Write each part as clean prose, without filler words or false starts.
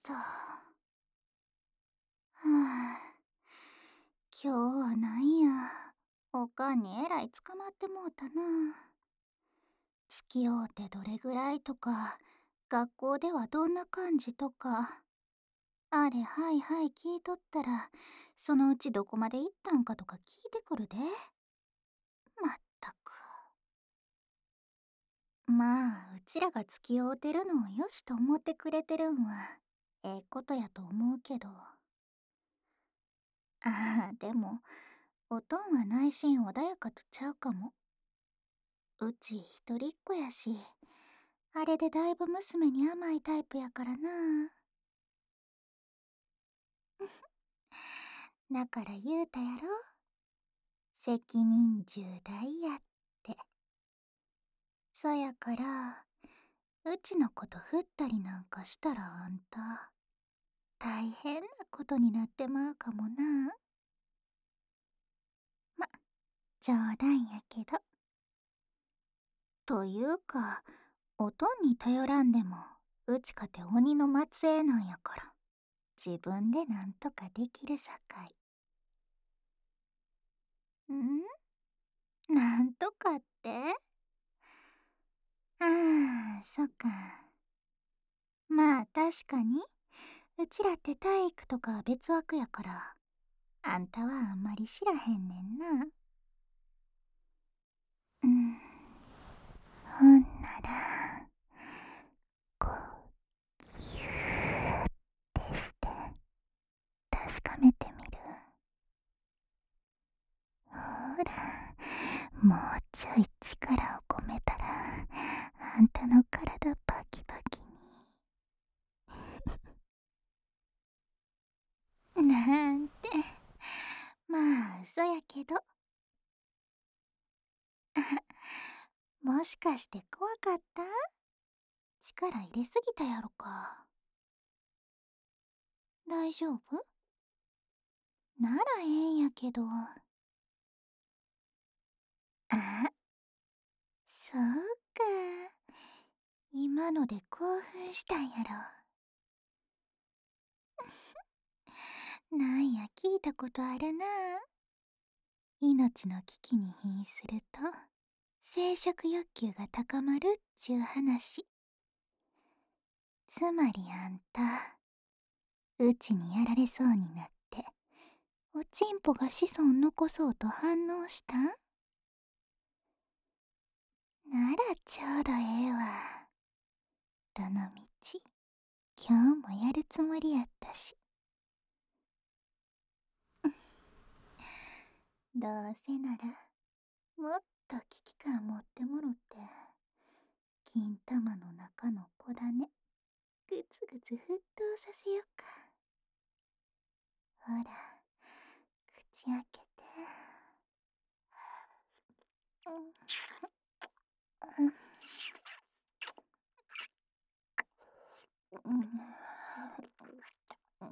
と。はあ、今日はなんや、おかんにえらい捕まってもうたな。付き合うてどれぐらいとか、学校ではどんな感じとか、あれはいはい聞いとったら、そのうちどこまで行ったんかとか聞いてくるで。まったく。まあ、うちらが付き合うてるのをよしと思ってくれてるんは、ええことやと思うけど。ああ、でも、おとんは内心穏やかとちゃうかも。うち一人っ子やし、あれでだいぶ娘に甘いタイプやからな。だから言うたやろ、責任重大やって。そやから、うちのこと振ったりなんかしたらあんた、大変なことになってまうかもな。ま、冗談やけど。というか、おとんに頼らんでも、うちかて鬼の末裔なんやから、自分でなんとかできるさかい。なんとかって。ああ、そっか。まあ確かに、うちらって体育とか別枠やから、あんたはあんまり知らへんねんな。うん、ほんなら、こう、ギューってして、確かめてみる。ほら、もうちょい力を込めたら、あんたの体バキバキに。なんて、まあ嘘やけど。もしかして怖かった？力入れすぎたやろか。大丈夫？ならええんやけど。あ、そうか。今ので興奮したんやろ。なんや聞いたことあるな。命の危機に瀕すると、生殖欲求が高まるっちゅう話。つまりあんた、うちにやられそうになって、おちんぽが子孫残そうと反応したん？ならちょうどええわ。どのみち、今日もやるつもりやったし。どうせなら、もっと危機感持ってもろって、金玉の中の子種、ぐつぐつ沸騰させよっか。ほら、口開けて。うん、うん、うん、うん、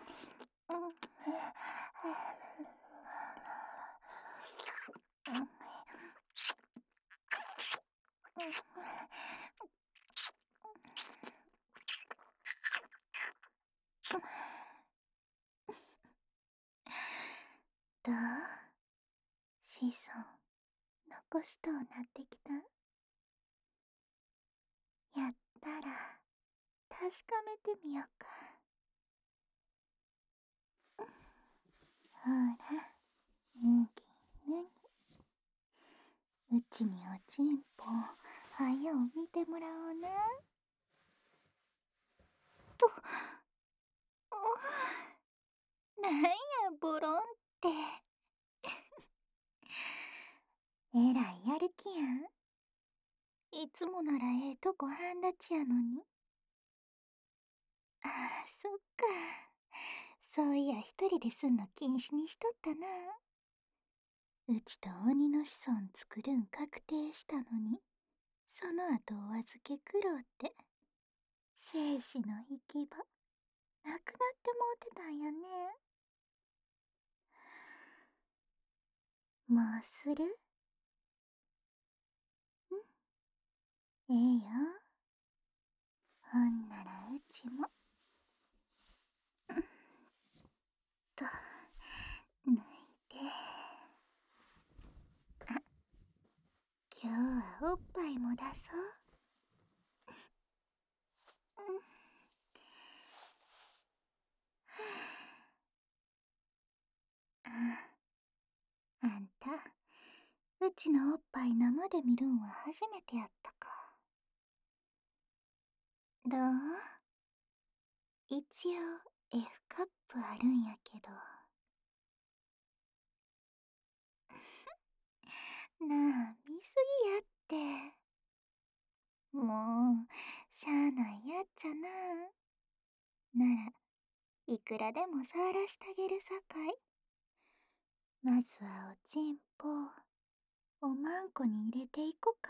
どう？子孫、残しとうなってきた？やったら、確かめてみようか。ほら、ぬぎぬぎ。うちにおちんぽ、はよう見てもらおうな。と、なんやボロンって。えらいやる気やん。いつもならええとこ半立ちやのに。ああ、そっか。そういや一人ですんの禁止にしとったな。うちと鬼の子孫作るん確定したのに、その後お預け苦労って、生死の行き場、なくなってもうてたんやね。もうする？ん、ええよ。ほんならうちも。 うちのおっぱい生で見るんは初めてやったか。どう？一応 F カップあるんやけど。なあ、見すぎやって。もう、しゃあないやっちゃな。なら、いくらでも触らしてあげるさかい。まずはおちんぽ、おまんこに入れていこか。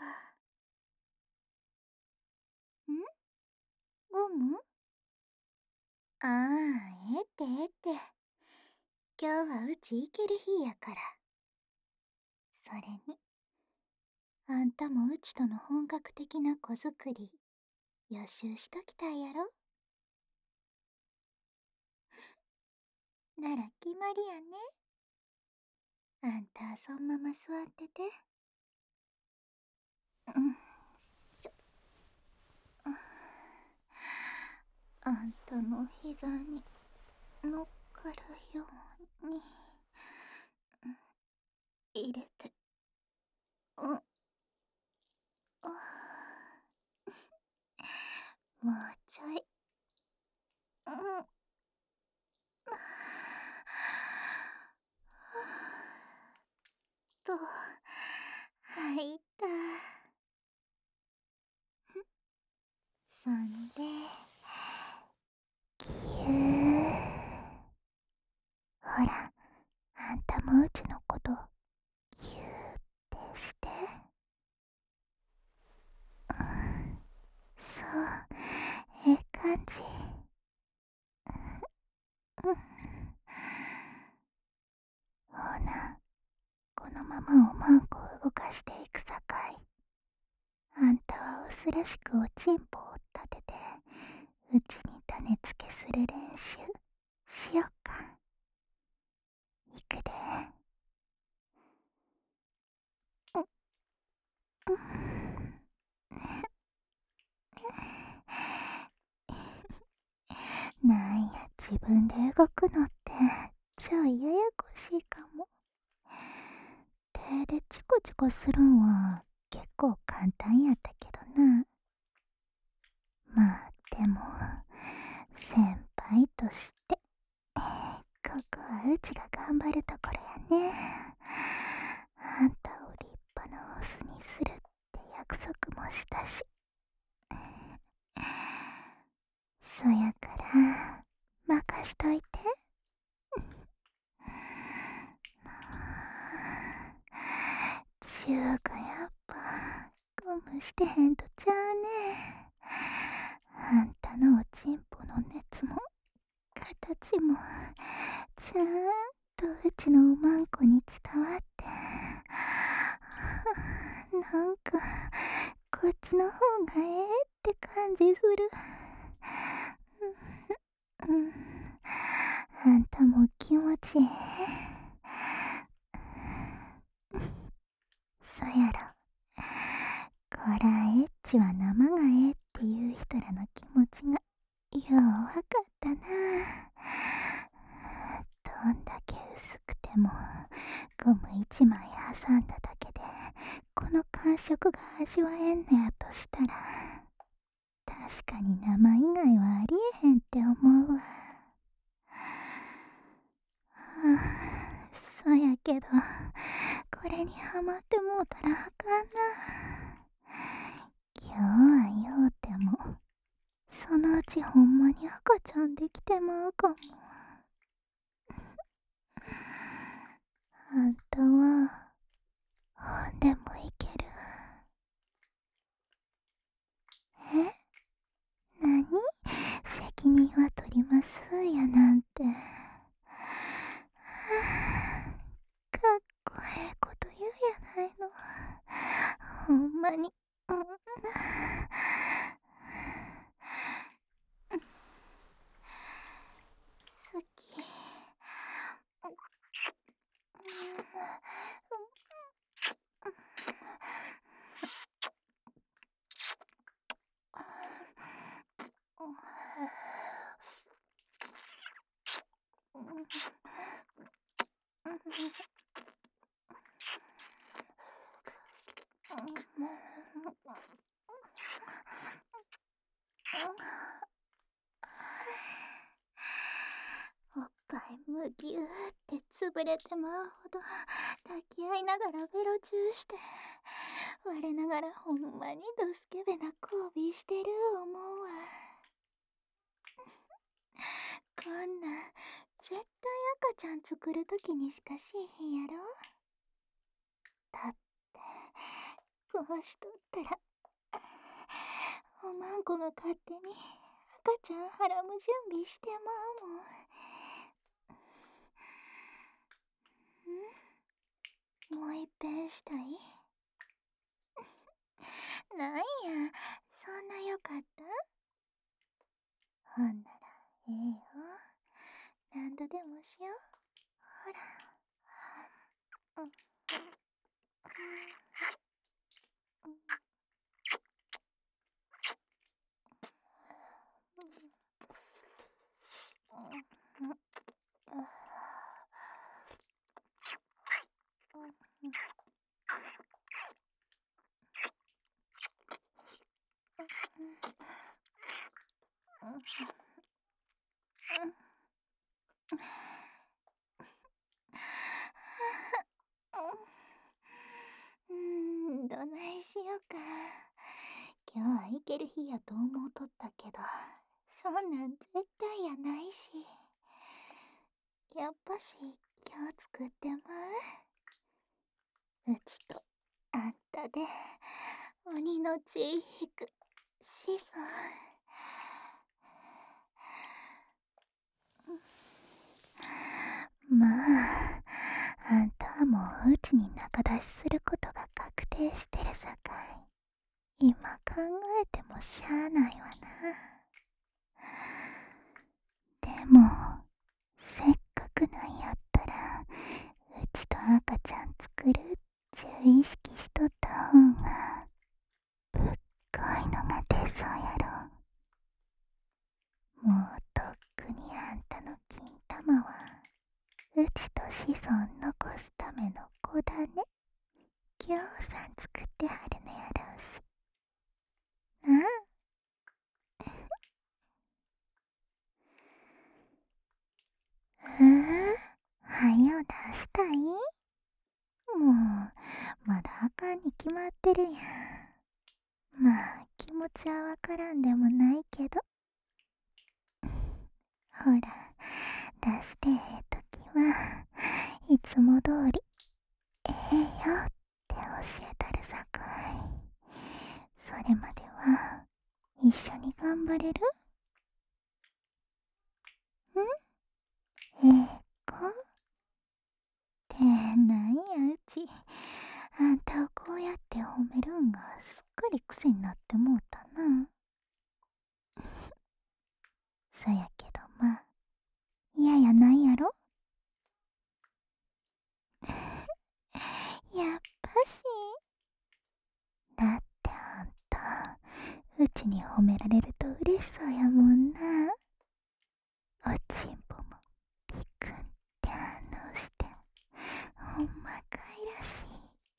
ん？ゴム？ああ、ええってええって。今日はうち行ける日やから。それに、あんたもうちとの本格的な子作り、予習しときたいやろ？なら決まりやね。あんたそんまま座ってて。うん。しょ。あんたの膝に乗っかるように入れて。うん。もうちょい。うん。と、入った。そんで、ぎゅー。ほら、あんたもうちのこと、ぎゅーってして。うん、そう、ええ感じ。うん。ほな、このままおまんこを動かしていくさかい。あんたはおすらしくおちんぽを立てて、うちに種付けする練習しよっか。いくで。うん。なんや自分で動くのって超ややこしいかも。手でチコチコするんは結構簡単やったけどな。まあでも先輩としてここはうちが頑張るところやね。あんたを立派なオスにするって約束もしたし。そやから任しといて。ちゅうかやっぱゴムしてへんとちゃうね。あんたのおちんぽの熱も形もちゃんとうちのおまんこに伝わって、なんかこっちの方がええって感じする。うん、あんたも気持ちええ。そやろ。こらエッチは生がええっていう人らの気持ちがようわかったな。どんだけ薄くてもゴム一枚挟んだだけでこの感触が味わえんのやとしたら、確かに生以外はありえへんって思うわ。そやけどこれにハマってもうたらあかんな。今日はようてもそのうちほんまに赤ちゃんできてまうかも。あんたはほんでもいける？え？何？責任は取りますやなんて。かっこええこと言うやないの。ほんまに。うん。好き。 おっぱいむぎゅーって潰れてまうほど抱き合いながらベロチューして、我ながらほんまにドスケベな交尾してる思うわ。こんなん絶対赤ちゃん作るときにしかしへんやろ。だってこうしとったらおまんこが勝手に赤ちゃんはらむ準備してまうもん。もういっぺんしたい？なんや、そんなよかった？ほんならええよ。何度でもしよう。ほら。うん。どないしようか。今日はいける日やと思うとったけど、そんなん絶対やないし。やっぱし今日作ってまう？うちとあんたで鬼の血引く子孫。まあ、あんたはもううちに仲出しすることが確定してるさかい、今考えてもしゃあないわな。でもせっかくなんやったらうちと赤ちゃん作るっちゅう意識しとった方がぶっこいのが出そうやろ。もうとっくにあんたの金玉はうちと子孫残すための子だね。ぎょうさん作ってはるのやろうしなあ。はよ出したい？もうまだあかんに決まってるやん。まあ気持ちはわからんでもないけど、ほら出してええときはいつもどおりええよって教えたるさかい。それまでは一緒に頑張れる？ええ子ってなんやうち、あんたをこうやって褒めるんがすっかり癖になってもうたな。そやけどまあ嫌やないやろ。やっぱし。だってあんたうちに褒められると嬉しそうやもんな。おちんぽもピクンって反応してほんまかいらしい。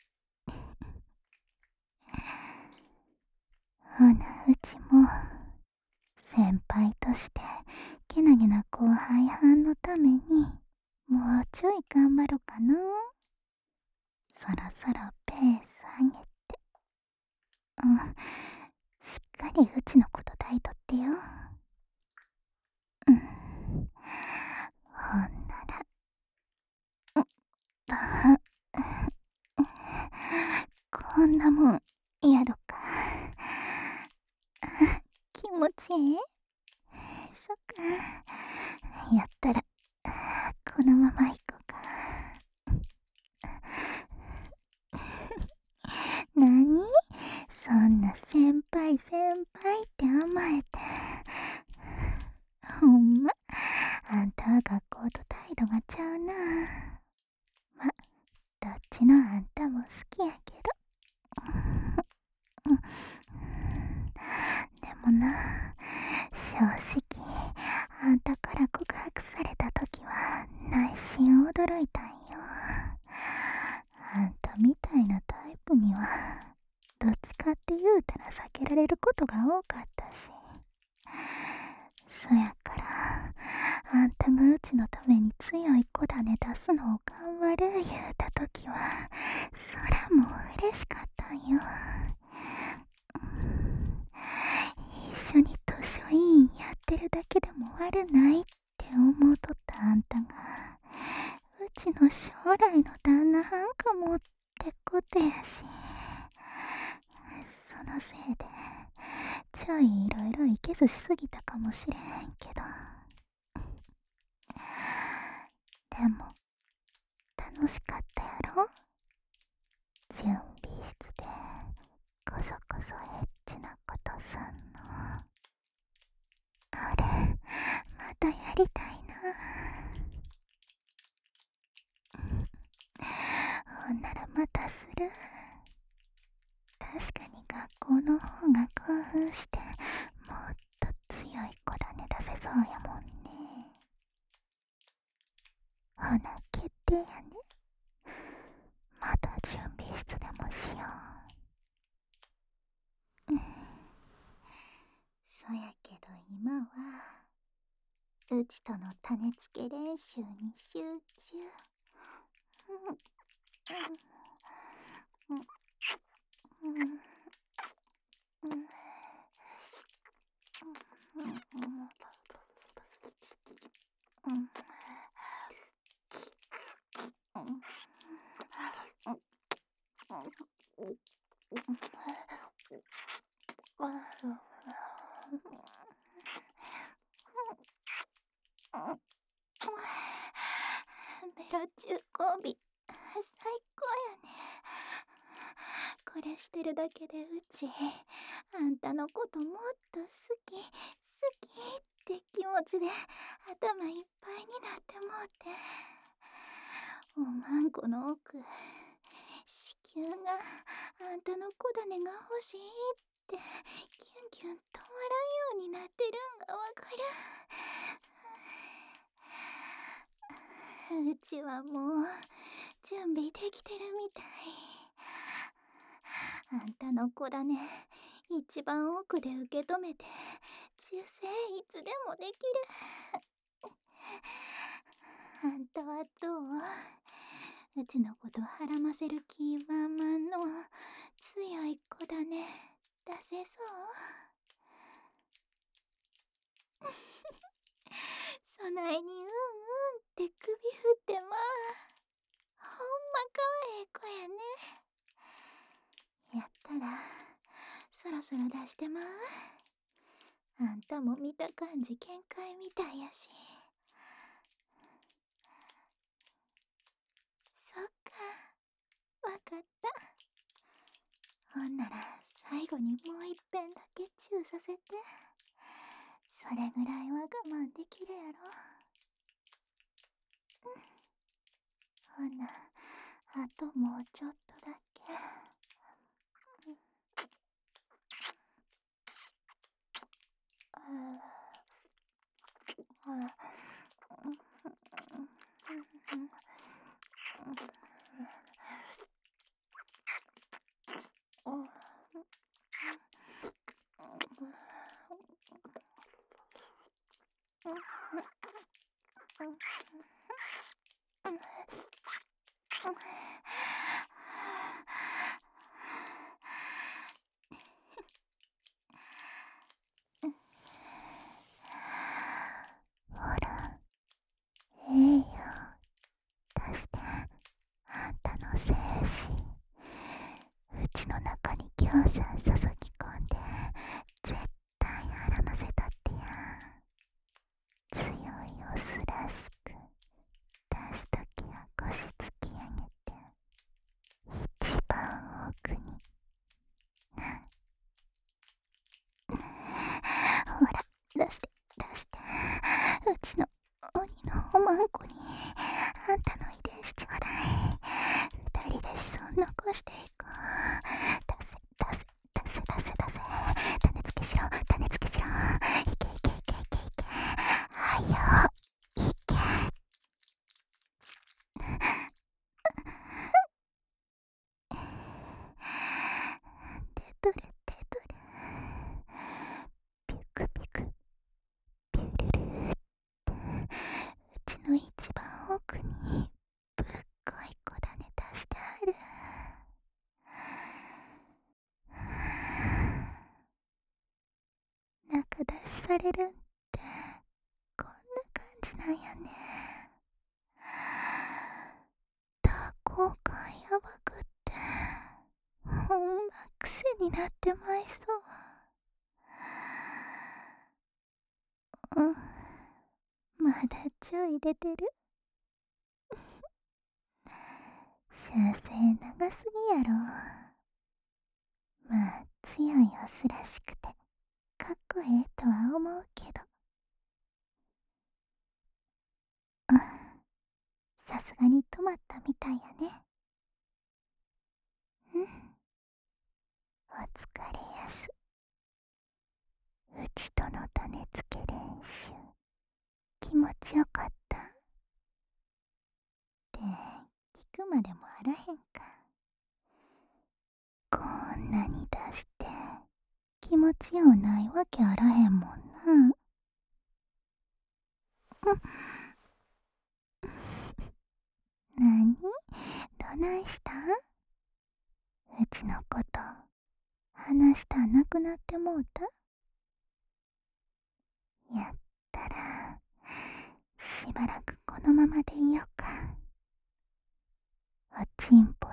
ほなうちも先輩としてけなげな後輩班のためにもうちょい頑張ろかな。そろそろペース上げて。しっかりうちのこと抱いとってよ。ほんならだこんなもんやろか。気持ちいい？そっか。やったらこのまま行こうか。なに？そんな先輩って甘えて。ほんまあんたは学校と態度がちゃうな。ま、どっちのあんたも好きやけど。でもな、正直あんたから告白された時は内心驚いたんよ。あんたみたいなタイプにはどっちかって言うたら避けられることが多かったし、 そやから、あんたがうちのために強い子種出すのを頑張る言うたときは、そらもう嬉しかったんよ。一緒に図書委員やってるだけでも悪ないって思うとったあんたが、うちの将来の旦那はんかもってことやし、そのせいでちょいいろいろいけずしすぎたかもしれへんけど、でも楽しかったやろ。準備室でこそこそエッチなことすんの。あれまたやりたいな。ほんならまたする。確かに学校の方が興奮してもっと強い子種出せそうやもんね。ほな決定やね。また準備室でもしよう。そやけど今はうちとの種付け練習に集中。ベロ中交尾最高やね。これしてるだけでうちあんたのこともっと好きって気持ちで頭いっぱいになってもうて、おまんこの奥子宮があんたの子種が欲しいってキュンキュン止まらんようになってるんがわかる。うちはもう準備できてるみたい。あんたの子種一番奥で受け止めて中性いつでもできる。あんたはどう？うちのことはらませる気満々の強い子種出せそう？そないにうんうんって首振ってまあ、ほんまかわええ子やね。やったらそろそろ出してまう。あんたも見た感じ限界みたいやし。そっか、わかった。ほんなら最後にもういっぺんだけチューさせて。それぐらいは我慢できるやろ。ほな、あともうちょっとだけ。ほら、ええよ。出して、あんたの精子。うちの中にぎょうさん注ぎ込んで、絶対はらませたってや。強いオスらしく、出すときは腰突き上げて、一番奥に。ほら、出して。うちの鬼のおまんこに、あんたの遺伝子ちょうだい。二人で子孫残していこう。出せ。 されるんってこんな感じなんやね。多幸感やばくってほんま癖になってまいそう。うん、まだちょい出てる。修正長すぎやろ。まあ強いオスらしくてかっこええとは思うけど、うん、さすがに止まったみたいやね。うん、お疲れやす。うちとの種付け練習気持ちよかったって聞くまでもあらへんか。こんなに出して気持ちようないわけあらへんもんな。なにどないしたん？うちのこと話したなくなってもうた？やったらしばらくこのままでいようか。おちん